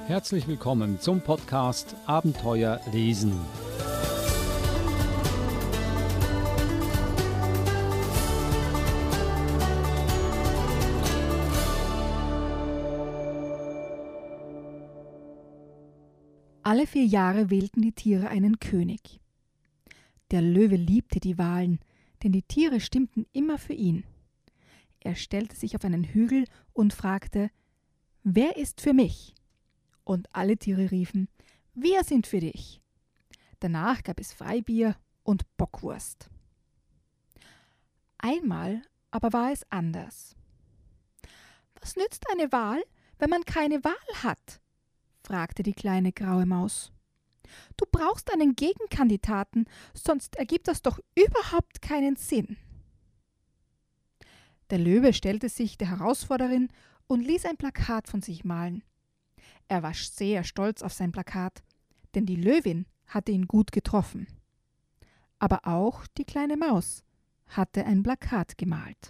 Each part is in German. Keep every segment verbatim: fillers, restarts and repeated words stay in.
Herzlich willkommen zum Podcast Abenteuer lesen. Alle vier Jahre wählten die Tiere einen König. Der Löwe liebte die Wahlen, denn die Tiere stimmten immer für ihn. Er stellte sich auf einen Hügel und fragte: »Wer ist für mich?« Und alle Tiere riefen: »Wir sind für dich!« Danach gab es Freibier und Bockwurst. Einmal aber war es anders. »Was nützt eine Wahl, wenn man keine Wahl hat?« fragte die kleine graue Maus. »Du brauchst einen Gegenkandidaten, sonst ergibt das doch überhaupt keinen Sinn.« Der Löwe stellte sich der Herausforderin und ließ ein Plakat von sich malen. Er war sehr stolz auf sein Plakat, denn die Löwin hatte ihn gut getroffen. Aber auch die kleine Maus hatte ein Plakat gemalt.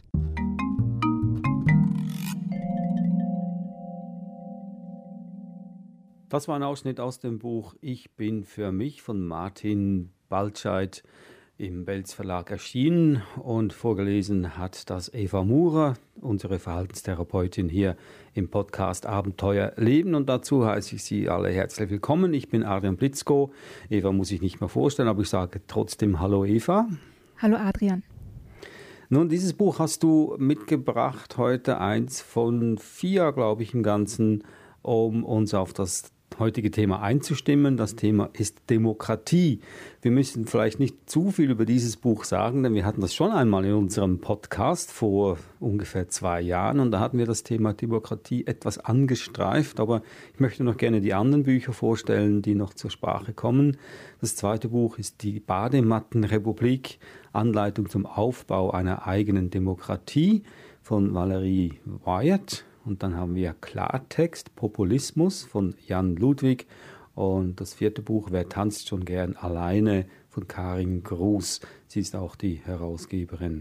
Das war ein Ausschnitt aus dem Buch Ich bin für mich von Martin Baltscheid, im Belz Verlag erschienen, und vorgelesen hat das Eva Murer, unsere Verhaltenstherapeutin hier im Podcast Abenteuer leben, und dazu heiße ich Sie alle herzlich willkommen. Ich bin Adrian Blitzko. Eva muss ich nicht mehr vorstellen, aber ich sage trotzdem Hallo Eva. Hallo Adrian. Nun, dieses Buch hast du mitgebracht, heute eins von vier, glaube ich, im Ganzen, um uns auf das heutige Thema einzustimmen. Das Thema ist Demokratie. Wir müssen vielleicht nicht zu viel über dieses Buch sagen, denn wir hatten das schon einmal in unserem Podcast vor ungefähr zwei Jahren und da hatten wir das Thema Demokratie etwas angestreift, aber ich möchte noch gerne die anderen Bücher vorstellen, die noch zur Sprache kommen. Das zweite Buch ist die Bademattenrepublik, Anleitung zum Aufbau einer eigenen Demokratie von Valerie Wyatt. Und dann haben wir Klartext, Populismus von Jan Ludwig. Und das vierte Buch, Wer tanzt schon gern alleine, von Karin Gruß. Sie ist auch die Herausgeberin.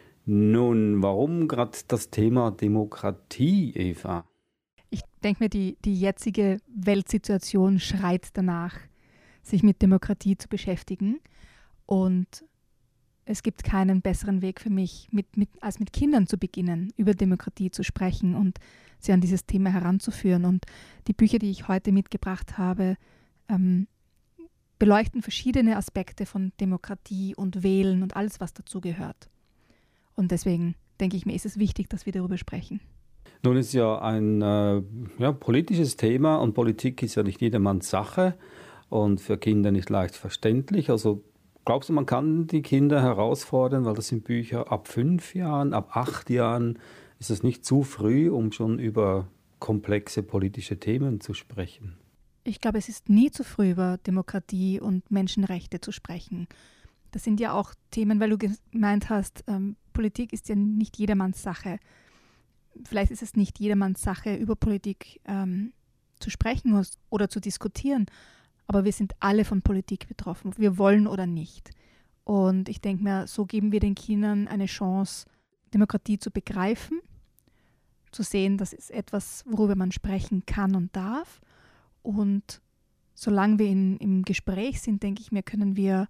Nun, warum gerade das Thema Demokratie, Eva? Ich denke mir, die, die jetzige Weltsituation schreit danach, sich mit Demokratie zu beschäftigen. Und es gibt keinen besseren Weg für mich, mit, mit, als mit Kindern zu beginnen, über Demokratie zu sprechen und sie an dieses Thema heranzuführen. Und die Bücher, die ich heute mitgebracht habe, ähm, beleuchten verschiedene Aspekte von Demokratie und Wählen und alles, was dazu gehört. Und deswegen denke ich mir, ist es wichtig, dass wir darüber sprechen. Nun ist ja ein äh, ja, politisches Thema, und Politik ist ja nicht jedermanns Sache und für Kinder nicht leicht verständlich. Also glaubst du, man kann die Kinder herausfordern, weil das sind Bücher ab fünf Jahren, ab acht Jahren, ist es nicht zu früh, um schon über komplexe politische Themen zu sprechen? Ich glaube, es ist nie zu früh, über Demokratie und Menschenrechte zu sprechen. Das sind ja auch Themen, weil du gemeint hast, ähm, Politik ist ja nicht jedermanns Sache. Vielleicht ist es nicht jedermanns Sache, über Politik ähm, zu sprechen oder zu diskutieren. Aber wir sind alle von Politik betroffen, wir wollen oder nicht. Und ich denke mir, so geben wir den Kindern eine Chance, Demokratie zu begreifen, zu sehen, das ist etwas, worüber man sprechen kann und darf. Und solange wir in, im Gespräch sind, denke ich mir, können wir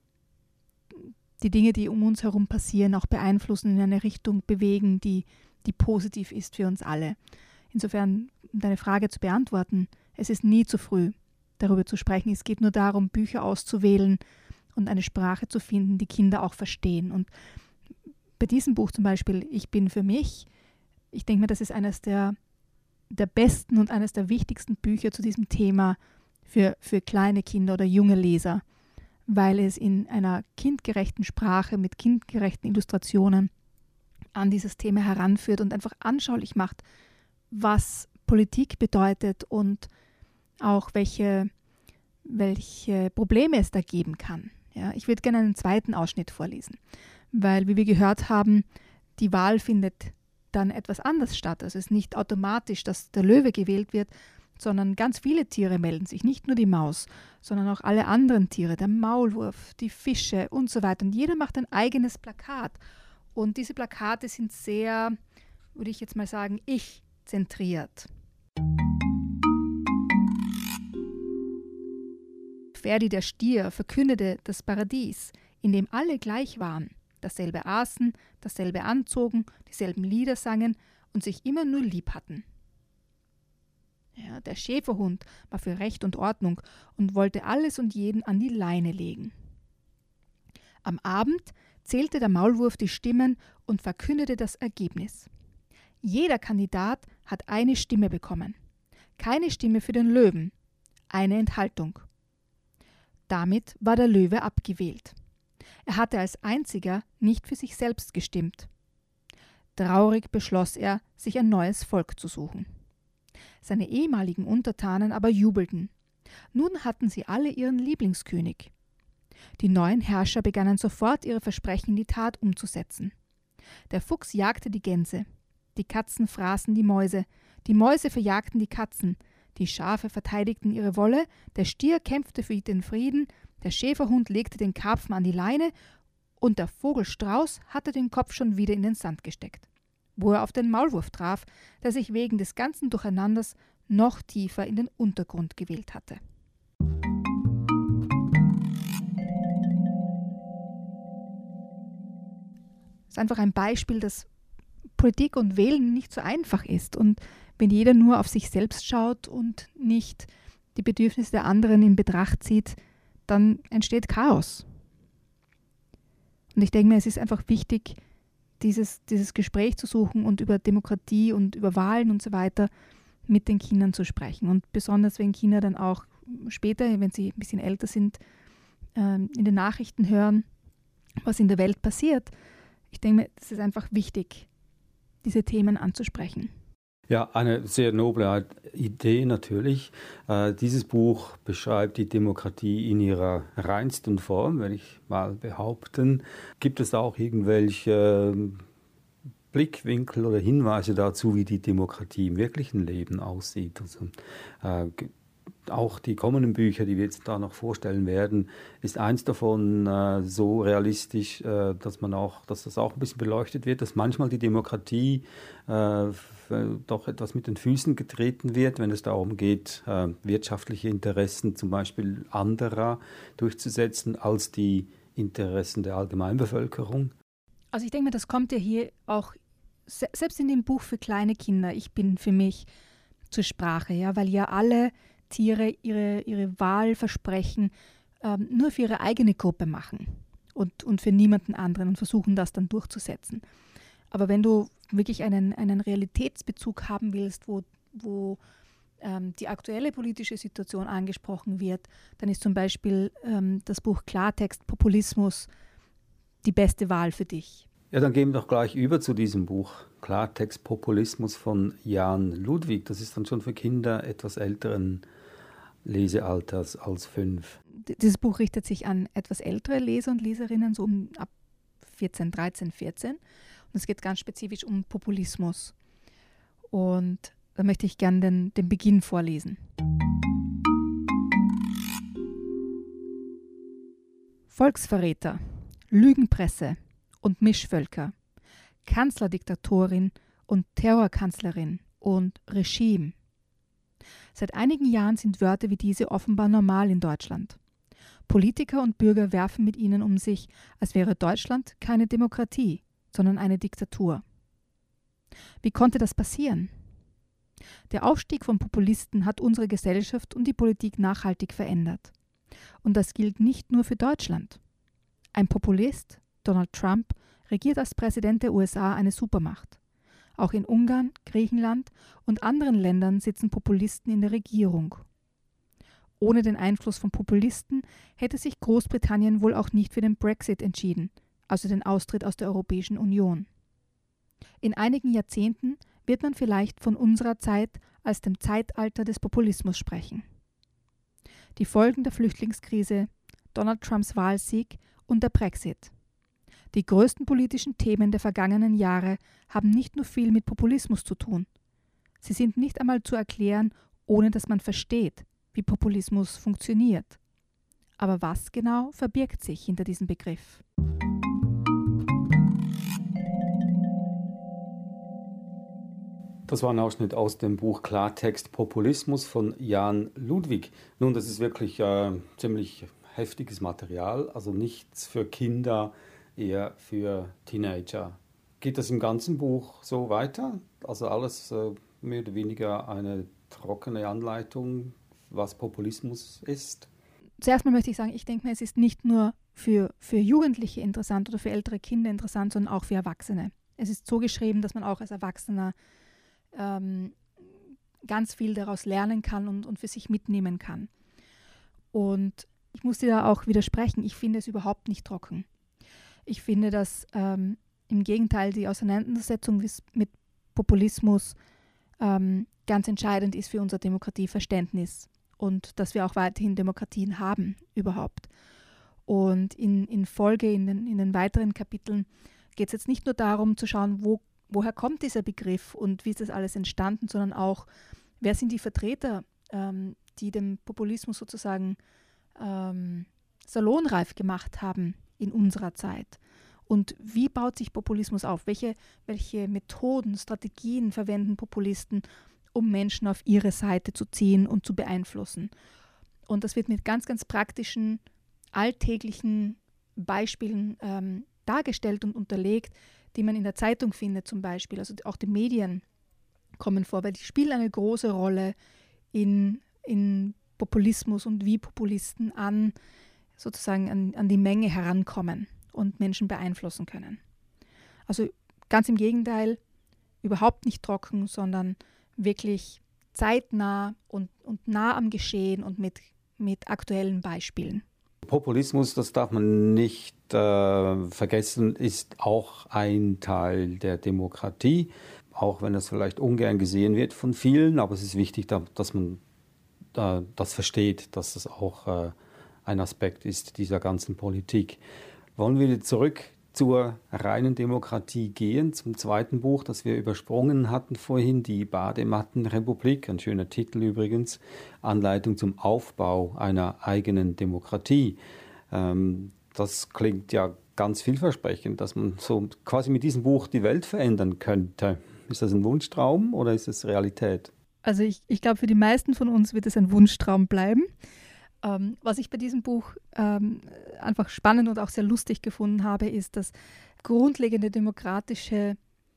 die Dinge, die um uns herum passieren, auch beeinflussen, in eine Richtung bewegen, die, die positiv ist für uns alle. Insofern, um deine Frage zu beantworten, es ist nie zu früh, darüber zu sprechen. Es geht nur darum, Bücher auszuwählen und eine Sprache zu finden, die Kinder auch verstehen. Und bei diesem Buch zum Beispiel, Ich bin für mich, ich denke mir, das ist eines der, der besten und eines der wichtigsten Bücher zu diesem Thema für, für kleine Kinder oder junge Leser, weil es in einer kindgerechten Sprache mit kindgerechten Illustrationen an dieses Thema heranführt und einfach anschaulich macht, was Politik bedeutet und auch welche, welche Probleme es da geben kann. Ja, ich würde gerne einen zweiten Ausschnitt vorlesen, weil, wie wir gehört haben, die Wahl findet dann etwas anders statt. Also es ist nicht automatisch, dass der Löwe gewählt wird, sondern ganz viele Tiere melden sich, nicht nur die Maus, sondern auch alle anderen Tiere, der Maulwurf, die Fische und so weiter. Und jeder macht ein eigenes Plakat. Und diese Plakate sind sehr, würde ich jetzt mal sagen, ich-zentriert. Ferdi der Stier verkündete das Paradies, in dem alle gleich waren, dasselbe aßen, dasselbe anzogen, dieselben Lieder sangen und sich immer nur lieb hatten. Ja, der Schäferhund war für Recht und Ordnung und wollte alles und jeden an die Leine legen. Am Abend zählte der Maulwurf die Stimmen und verkündete das Ergebnis. Jeder Kandidat hat eine Stimme bekommen. Keine Stimme für den Löwen, eine Enthaltung. Damit war der Löwe abgewählt. Er hatte als einziger nicht für sich selbst gestimmt. Traurig beschloss er, sich ein neues Volk zu suchen. Seine ehemaligen Untertanen aber jubelten. Nun hatten sie alle ihren Lieblingskönig. Die neuen Herrscher begannen sofort, ihre Versprechen in die Tat umzusetzen. Der Fuchs jagte die Gänse, die Katzen fraßen die Mäuse, die Mäuse verjagten die Katzen, die Schafe verteidigten ihre Wolle, der Stier kämpfte für den Frieden, der Schäferhund legte den Karpfen an die Leine und der Vogel Strauß hatte den Kopf schon wieder in den Sand gesteckt, wo er auf den Maulwurf traf, der sich wegen des ganzen Durcheinanders noch tiefer in den Untergrund gewählt hatte. Das ist einfach ein Beispiel, dass Politik und Wählen nicht so einfach ist. Und wenn jeder nur auf sich selbst schaut und nicht die Bedürfnisse der anderen in Betracht zieht, dann entsteht Chaos. Und ich denke mir, es ist einfach wichtig, dieses, dieses Gespräch zu suchen und über Demokratie und über Wahlen und so weiter mit den Kindern zu sprechen. Und besonders, wenn Kinder dann auch später, wenn sie ein bisschen älter sind, in den Nachrichten hören, was in der Welt passiert. Ich denke mir, es ist einfach wichtig, diese Themen anzusprechen. Ja, eine sehr noble Idee natürlich. Äh, dieses Buch beschreibt die Demokratie in ihrer reinsten Form, würde ich mal behaupten. Gibt es auch irgendwelche Blickwinkel oder Hinweise dazu, wie die Demokratie im wirklichen Leben aussieht? Also, äh, auch die kommenden Bücher, die wir jetzt da noch vorstellen werden, ist eins davon äh, so realistisch, äh, dass man auch, dass das auch ein bisschen beleuchtet wird, dass manchmal die Demokratie äh, doch etwas mit den Füßen getreten wird, wenn es darum geht, äh, wirtschaftliche Interessen zum Beispiel anderer durchzusetzen als die Interessen der Allgemeinbevölkerung. Also ich denke mir, das kommt ja hier auch se- selbst in dem Buch für kleine Kinder, ich bin für mich zur Sprache, ja, weil ja alle Tiere ihre, ihre Wahlversprechen ähm, nur für ihre eigene Gruppe machen und, und für niemanden anderen und versuchen das dann durchzusetzen. Aber wenn du wirklich einen, einen Realitätsbezug haben willst, wo, wo ähm, die aktuelle politische Situation angesprochen wird, dann ist zum Beispiel ähm, das Buch Klartext Populismus die beste Wahl für dich. Ja, dann gehen wir doch gleich über zu diesem Buch Klartext Populismus von Jan Ludwig. Das ist dann schon für Kinder etwas älteren Lesealters als fünf. Dieses Buch richtet sich an etwas ältere Leser und Leserinnen, so um ab vierzehn, dreizehn, vierzehn. Und es geht ganz spezifisch um Populismus. Und da möchte ich gerne den, den Beginn vorlesen. Volksverräter, Lügenpresse und Mischvölker, Kanzlerdiktatorin und Terrorkanzlerin und Regime. Seit einigen Jahren sind Wörter wie diese offenbar normal in Deutschland. Politiker und Bürger werfen mit ihnen um sich, als wäre Deutschland keine Demokratie, sondern eine Diktatur. Wie konnte das passieren? Der Aufstieg von Populisten hat unsere Gesellschaft und die Politik nachhaltig verändert. Und das gilt nicht nur für Deutschland. Ein Populist, Donald Trump, regiert als Präsident der U S A eine Supermacht. Auch in Ungarn, Griechenland und anderen Ländern sitzen Populisten in der Regierung. Ohne den Einfluss von Populisten hätte sich Großbritannien wohl auch nicht für den Brexit entschieden, also den Austritt aus der Europäischen Union. In einigen Jahrzehnten wird man vielleicht von unserer Zeit als dem Zeitalter des Populismus sprechen. Die Folgen der Flüchtlingskrise, Donald Trumps Wahlsieg und der Brexit. Die größten politischen Themen der vergangenen Jahre haben nicht nur viel mit Populismus zu tun. Sie sind nicht einmal zu erklären, ohne dass man versteht, wie Populismus funktioniert. Aber was genau verbirgt sich hinter diesem Begriff? Das war ein Ausschnitt aus dem Buch Klartext Populismus von Jan Ludwig. Nun, das ist wirklich äh, ziemlich heftiges Material, also nichts für Kinder, eher für Teenager. Geht das im ganzen Buch so weiter? Also alles äh, mehr oder weniger eine trockene Anleitung, was Populismus ist? Zuerst mal möchte ich sagen, ich denke mir, es ist nicht nur für, für Jugendliche interessant oder für ältere Kinder interessant, sondern auch für Erwachsene. Es ist so geschrieben, dass man auch als Erwachsener ähm, ganz viel daraus lernen kann und, und für sich mitnehmen kann. Und ich muss dir da auch widersprechen, ich finde es überhaupt nicht trocken. Ich finde, dass ähm, im Gegenteil die Auseinandersetzung mit Populismus ähm, ganz entscheidend ist für unser Demokratieverständnis und dass wir auch weiterhin Demokratien haben überhaupt. Und in, in Folge, in den, in den weiteren Kapiteln geht es jetzt nicht nur darum zu schauen, wo, woher kommt dieser Begriff und wie ist das alles entstanden, sondern auch, wer sind die Vertreter, ähm, die dem Populismus sozusagen ähm, salonreif gemacht haben in unserer Zeit. Und wie baut sich Populismus auf? Welche, welche Methoden, Strategien verwenden Populisten, um Menschen auf ihre Seite zu ziehen und zu beeinflussen? Und das wird mit ganz, ganz praktischen, alltäglichen Beispielen ähm, dargestellt und unterlegt, die man in der Zeitung findet zum Beispiel. Also auch die Medien kommen vor, weil die spielen eine große Rolle in, in Populismus und wie Populisten an sozusagen an, an die Menge herankommen und Menschen beeinflussen können. Also ganz im Gegenteil, überhaupt nicht trocken, sondern wirklich zeitnah und, und nah am Geschehen und mit, mit aktuellen Beispielen. Populismus, das darf man nicht äh, vergessen, ist auch ein Teil der Demokratie, auch wenn das vielleicht ungern gesehen wird von vielen, aber es ist wichtig, dass man äh, das versteht, dass das auch äh, ein Aspekt ist dieser ganzen Politik. Wollen wir zurück zur reinen Demokratie gehen, zum zweiten Buch, das wir übersprungen hatten vorhin, die Bademattenrepublik, ein schöner Titel übrigens, Anleitung zum Aufbau einer eigenen Demokratie. Ähm, das klingt ja ganz vielversprechend, dass man so quasi mit diesem Buch die Welt verändern könnte. Ist das ein Wunschtraum oder ist es Realität? Also ich, ich glaube, für die meisten von uns wird es ein Wunschtraum bleiben. Ähm, was ich bei diesem Buch ähm, einfach spannend und auch sehr lustig gefunden habe, ist, dass grundlegende demokratische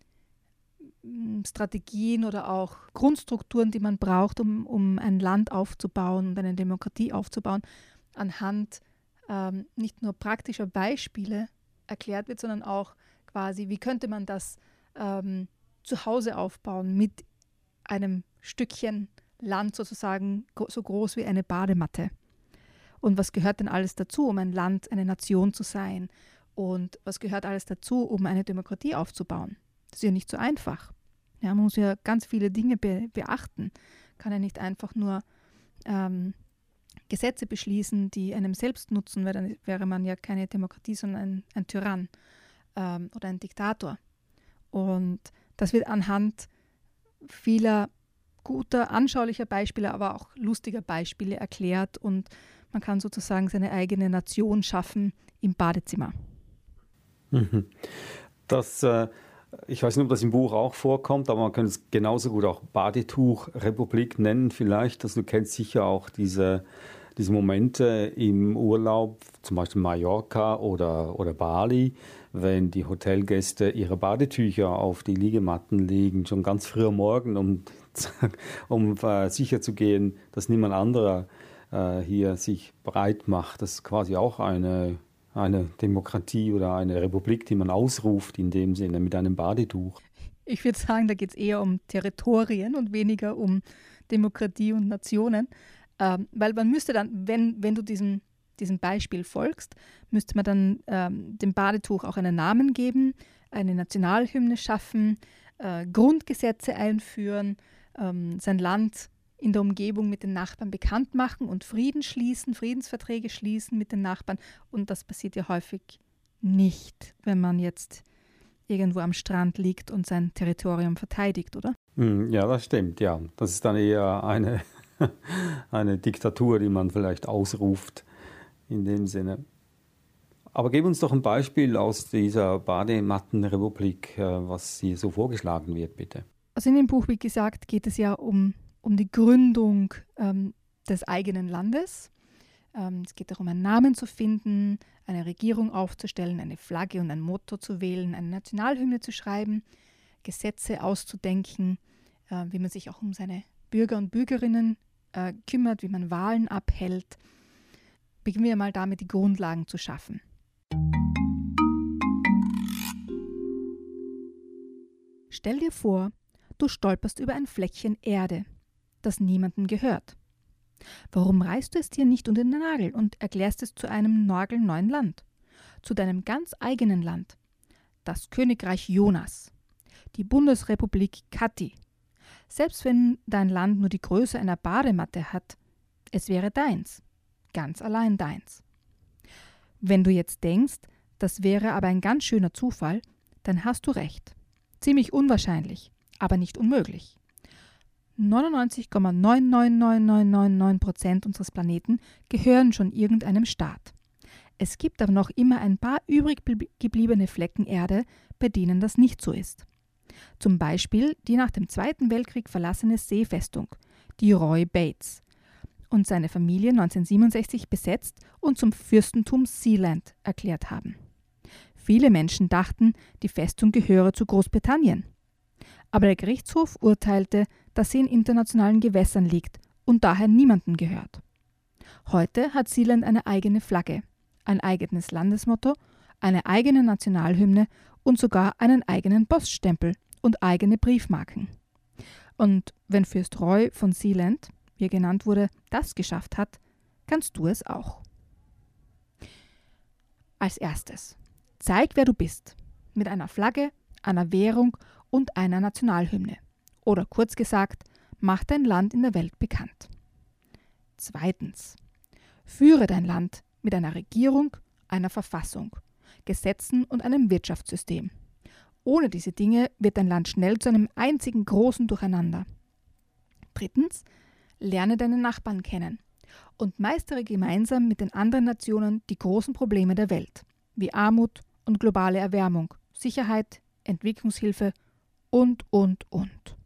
m, Strategien oder auch Grundstrukturen, die man braucht, um, um ein Land aufzubauen und eine Demokratie aufzubauen, anhand ähm, nicht nur praktischer Beispiele erklärt wird, sondern auch quasi, wie könnte man das ähm, zu Hause aufbauen mit einem Stückchen Land sozusagen gro- so groß wie eine Badematte. Und was gehört denn alles dazu, um ein Land, eine Nation zu sein? Und was gehört alles dazu, um eine Demokratie aufzubauen? Das ist ja nicht so einfach. Ja, man muss ja ganz viele Dinge be- beachten. Kann ja nicht einfach nur ähm, Gesetze beschließen, die einem selbst nutzen, weil dann wäre man ja keine Demokratie, sondern ein, ein Tyrann ähm, oder ein Diktator. Und das wird anhand vieler guter, anschaulicher Beispiele, aber auch lustiger Beispiele erklärt und man kann sozusagen seine eigene Nation schaffen im Badezimmer. Das, äh, ich weiß nicht, ob das im Buch auch vorkommt, aber man könnte es genauso gut auch Badetuchrepublik nennen vielleicht. Also du kennst sicher auch diese, diese Momente im Urlaub, zum Beispiel Mallorca oder, oder Bali, wenn die Hotelgäste ihre Badetücher auf die Liegematten legen, schon ganz früh am Morgen, um, um äh, sicher zu gehen, dass niemand anderer äh, hier sich breit macht. Das ist quasi auch eine, eine Demokratie oder eine Republik, die man ausruft in dem Sinne mit einem Badetuch. Ich würde sagen, da geht es eher um Territorien und weniger um Demokratie und Nationen. Ähm, weil man müsste dann, wenn, wenn du diesem, diesem Beispiel folgst, müsste man dann ähm, dem Badetuch auch einen Namen geben, eine Nationalhymne schaffen, äh, Grundgesetze einführen, ähm, sein Land in der Umgebung mit den Nachbarn bekannt machen und Frieden schließen, Friedensverträge schließen mit den Nachbarn. Und das passiert ja häufig nicht, wenn man jetzt irgendwo am Strand liegt und sein Territorium verteidigt, oder? Ja, das stimmt, ja. Das ist dann eher eine, eine Diktatur, die man vielleicht ausruft in dem Sinne. Aber gib uns doch ein Beispiel aus dieser Bademattenrepublik, was hier so vorgeschlagen wird, bitte. Also in dem Buch, wie gesagt, geht es ja um, um die Gründung ähm, des eigenen Landes. Ähm, es geht darum, einen Namen zu finden, eine Regierung aufzustellen, eine Flagge und ein Motto zu wählen, eine Nationalhymne zu schreiben, Gesetze auszudenken, äh, wie man sich auch um seine Bürger und Bürgerinnen äh, kümmert, wie man Wahlen abhält. Beginnen wir mal damit, die Grundlagen zu schaffen. Stell dir vor, du stolperst über ein Fleckchen Erde, das niemandem gehört. Warum reißt du es dir nicht unter den Nagel und erklärst es zu einem nagelneuen Land? Zu deinem ganz eigenen Land. Das Königreich Jonas. Die Bundesrepublik Kati. Selbst wenn dein Land nur die Größe einer Badematte hat, es wäre deins. Ganz allein deins. Wenn du jetzt denkst, das wäre aber ein ganz schöner Zufall, dann hast du recht. Ziemlich unwahrscheinlich, aber nicht unmöglich. neunundneunzig Komma neun neun neun neun neun neun Prozent unseres Planeten gehören schon irgendeinem Staat. Es gibt aber noch immer ein paar übrig gebliebene Flecken Erde, bei denen das nicht so ist. Zum Beispiel die nach dem Zweiten Weltkrieg verlassene Seefestung, die Roy Bates, und seine Familie neunzehnhundertsiebenundsechzig besetzt und zum Fürstentum Sealand erklärt haben. Viele Menschen dachten, die Festung gehöre zu Großbritannien. Aber der Gerichtshof urteilte, dass sie in internationalen Gewässern liegt und daher niemandem gehört. Heute hat Sealand eine eigene Flagge, ein eigenes Landesmotto, eine eigene Nationalhymne und sogar einen eigenen Poststempel und eigene Briefmarken. Und wenn Fürst Roy von Sealand, wie er genannt wurde, das geschafft hat, kannst du es auch. Als erstes, zeig, wer du bist, mit einer Flagge, einer Währung und einer Nationalhymne. Oder kurz gesagt, mach dein Land in der Welt bekannt. Zweitens, führe dein Land mit einer Regierung, einer Verfassung, Gesetzen und einem Wirtschaftssystem. Ohne diese Dinge wird dein Land schnell zu einem einzigen großen Durcheinander. Drittens, lerne deine Nachbarn kennen und meistere gemeinsam mit den anderen Nationen die großen Probleme der Welt, wie Armut und globale Erwärmung, Sicherheit, Entwicklungshilfe und, und, und.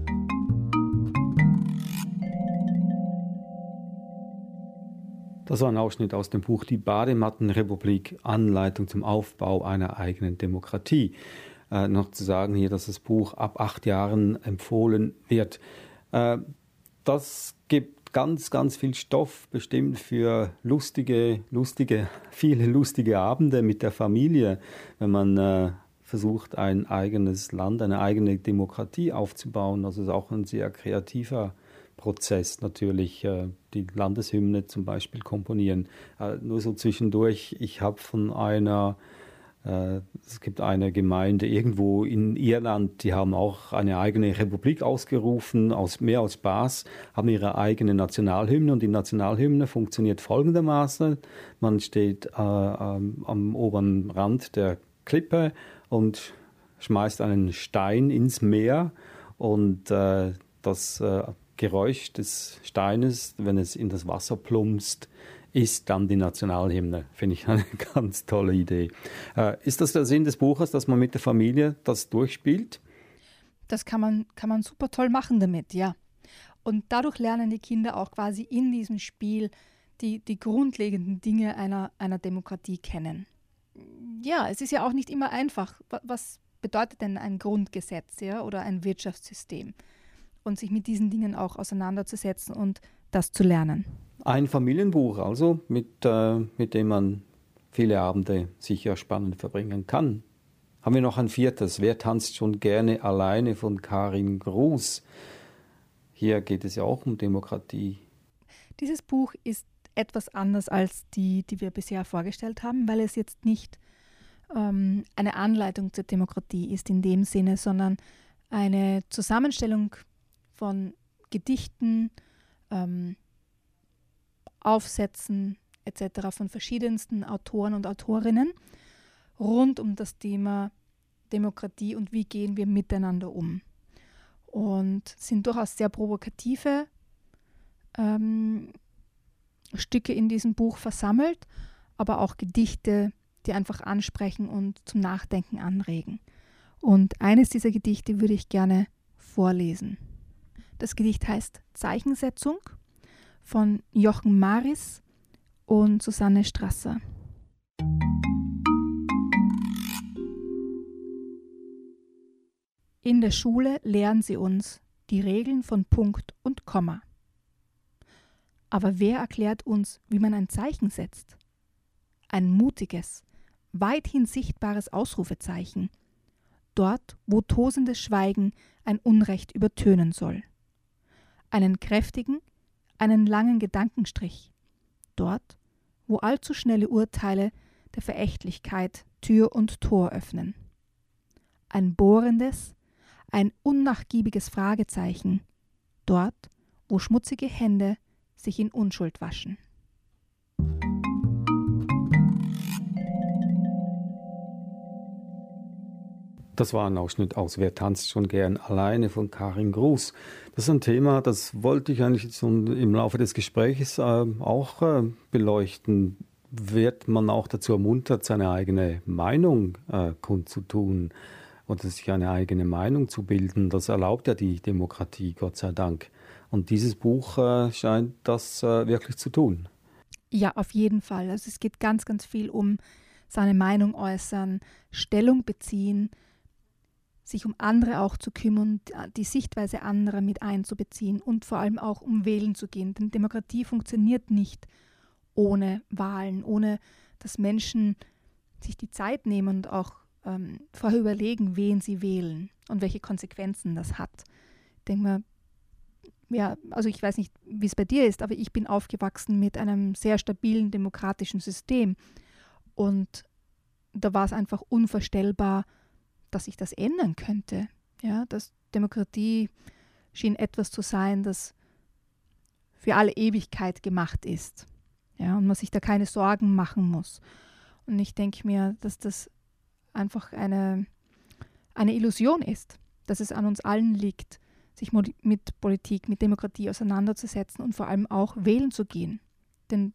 Das war ein Ausschnitt aus dem Buch Die Bademattenrepublik, Anleitung zum Aufbau einer eigenen Demokratie. Äh, noch zu sagen hier, dass das Buch ab acht Jahren empfohlen wird. Äh, das gibt ganz, ganz viel Stoff, bestimmt für lustige, lustige, viele lustige Abende mit der Familie, wenn man äh, versucht, ein eigenes Land, eine eigene Demokratie aufzubauen. Das ist auch ein sehr kreativer Prozess natürlich, äh, die Landeshymne zum Beispiel komponieren. Äh, nur so zwischendurch, ich habe von einer, äh, es gibt eine Gemeinde irgendwo in Irland, die haben auch eine eigene Republik ausgerufen, aus, mehr aus Spaß, haben ihre eigene Nationalhymne und die Nationalhymne funktioniert folgendermaßen. Man steht äh, ähm, am oberen Rand der Klippe und schmeißt einen Stein ins Meer und äh, das äh, Geräusch des Steines, wenn es in das Wasser plumpst, ist dann die Nationalhymne. Finde ich eine ganz tolle Idee. Äh, ist das der Sinn des Buches, dass man mit der Familie das durchspielt? Das kann man, kann man super toll machen damit, ja. Und dadurch lernen die Kinder auch quasi in diesem Spiel die, die grundlegenden Dinge einer, einer Demokratie kennen. Ja, es ist ja auch nicht immer einfach. Was bedeutet denn ein Grundgesetz, ja, oder ein Wirtschaftssystem? Und sich mit diesen Dingen auch auseinanderzusetzen und das zu lernen. Ein Familienbuch also, mit, äh, mit dem man viele Abende sicher spannend verbringen kann. Haben wir noch ein viertes, Wer tanzt schon gerne alleine von Karin Gruß. Hier geht es ja auch um Demokratie. Dieses Buch ist etwas anders als die, die wir bisher vorgestellt haben, weil es jetzt nicht ähm, eine Anleitung zur Demokratie ist in dem Sinne, sondern eine Zusammenstellung von Gedichten, ähm, Aufsätzen et cetera von verschiedensten Autoren und Autorinnen rund um das Thema Demokratie und wie gehen wir miteinander um. Und sind durchaus sehr provokative ähm, Stücke in diesem Buch versammelt, aber auch Gedichte, die einfach ansprechen und zum Nachdenken anregen. Und eines dieser Gedichte würde ich gerne vorlesen. Das Gedicht heißt Zeichensetzung von Jochen Maris und Susanne Strasser. In der Schule lehren sie uns die Regeln von Punkt und Komma. Aber wer erklärt uns, wie man ein Zeichen setzt? Ein mutiges, weithin sichtbares Ausrufezeichen, dort, wo tosendes Schweigen ein Unrecht übertönen soll. Einen kräftigen, einen langen Gedankenstrich, dort, wo allzu schnelle Urteile der Verächtlichkeit Tür und Tor öffnen. Ein bohrendes, ein unnachgiebiges Fragezeichen, dort, wo schmutzige Hände sich in Unschuld waschen. Das war ein Ausschnitt aus Wer tanzt schon gern alleine von Karin Gruß. Das ist ein Thema, das wollte ich eigentlich jetzt im Laufe des Gesprächs äh, auch äh, beleuchten. Wird man auch dazu ermuntert, seine eigene Meinung äh, kundzutun oder sich eine eigene Meinung zu bilden? Das erlaubt ja die Demokratie, Gott sei Dank. Und dieses Buch äh, scheint das äh, wirklich zu tun. Ja, auf jeden Fall. Also es geht ganz, ganz viel um seine Meinung äußern, Stellung beziehen, sich um andere auch zu kümmern, die Sichtweise anderer mit einzubeziehen und vor allem auch um wählen zu gehen. Denn Demokratie funktioniert nicht ohne Wahlen, ohne dass Menschen sich die Zeit nehmen und auch ähm, vorher überlegen, wen sie wählen und welche Konsequenzen das hat. Ich denke mal, ja, also ich weiß nicht, wie es bei dir ist, aber ich bin aufgewachsen mit einem sehr stabilen demokratischen System und da war es einfach unvorstellbar, dass sich das ändern könnte. Ja, dass Demokratie schien etwas zu sein, das für alle Ewigkeit gemacht ist. Ja, und man sich da keine Sorgen machen muss. Und ich denke mir, dass das einfach eine, eine Illusion ist, dass es an uns allen liegt, sich mit Politik, mit Demokratie auseinanderzusetzen und vor allem auch wählen zu gehen. Denn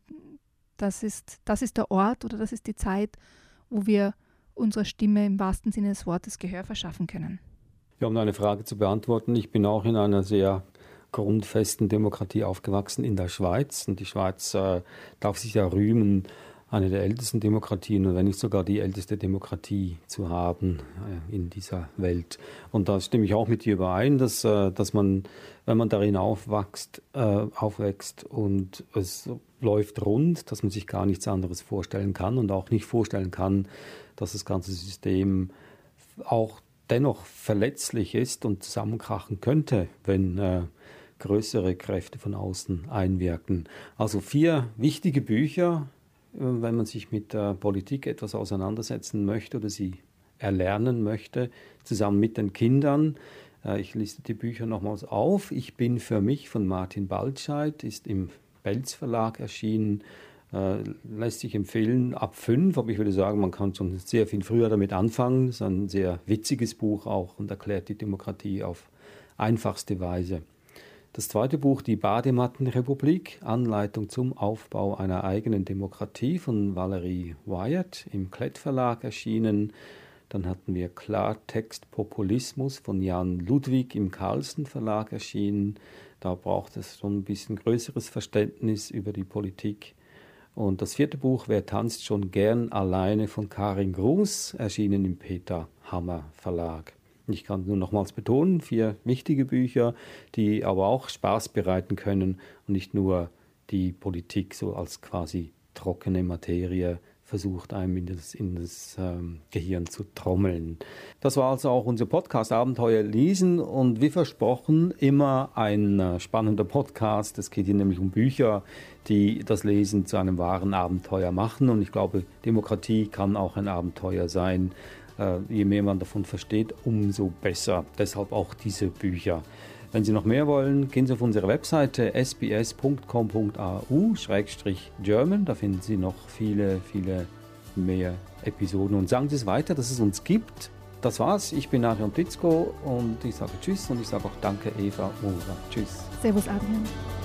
das ist, das ist der Ort oder das ist die Zeit, wo wir unserer Stimme im wahrsten Sinne des Wortes Gehör verschaffen können. Ja, um eine Frage zu beantworten, ich bin auch in einer sehr grundfesten Demokratie aufgewachsen in der Schweiz. Und die Schweiz äh, darf sich ja rühmen, eine der ältesten Demokratien und wenn nicht sogar die älteste Demokratie zu haben äh, in dieser Welt. Und da stimme ich auch mit dir überein, dass, äh, dass man, wenn man darin aufwächst, äh, aufwächst und es läuft rund, dass man sich gar nichts anderes vorstellen kann und auch nicht vorstellen kann, dass das ganze System auch dennoch verletzlich ist und zusammenkrachen könnte, wenn äh, größere Kräfte von außen einwirken. Also vier wichtige Bücher, äh, wenn man sich mit der Politik etwas auseinandersetzen möchte oder sie erlernen möchte, zusammen mit den Kindern. Äh, ich liste die Bücher nochmals auf. Ich bin für mich von Martin Baltscheid, ist im Belz Verlag erschienen. Äh, lässt sich empfehlen ab fünf, aber ich würde sagen, man kann schon sehr viel früher damit anfangen. Es ist ein sehr witziges Buch auch und erklärt die Demokratie auf einfachste Weise. Das zweite Buch, Die Bademattenrepublik, Anleitung zum Aufbau einer eigenen Demokratie von Valerie Wyatt im Klett Verlag erschienen. Dann hatten wir Klartext Populismus von Jan Ludwig im Carlsen Verlag erschienen. Da braucht es schon ein bisschen größeres Verständnis über die Politik. Und das vierte Buch, Wer tanzt schon gern alleine von Karin Gruß, erschienen im Peter Hammer Verlag. Ich kann nur nochmals betonen, vier wichtige Bücher, die aber auch Spaß bereiten können und nicht nur die Politik so als quasi trockene Materie versucht, einem in das, in das ähm, Gehirn zu trommeln. Das war also auch unser Podcast Abenteuer lesen und wie versprochen immer ein äh, spannender Podcast. Es geht hier nämlich um Bücher, die das Lesen zu einem wahren Abenteuer machen und ich glaube, Demokratie kann auch ein Abenteuer sein. Äh, je mehr man davon versteht, umso besser. Deshalb auch diese Bücher. Wenn Sie noch mehr wollen, gehen Sie auf unsere Webseite s b s punkt com punkt a u slash German. Da finden Sie noch viele, viele mehr Episoden. Und sagen Sie es weiter, dass es uns gibt. Das war's. Ich bin Adrian Plitzko und ich sage Tschüss und ich sage auch Danke, Eva Mura. Tschüss. Servus, Adrian.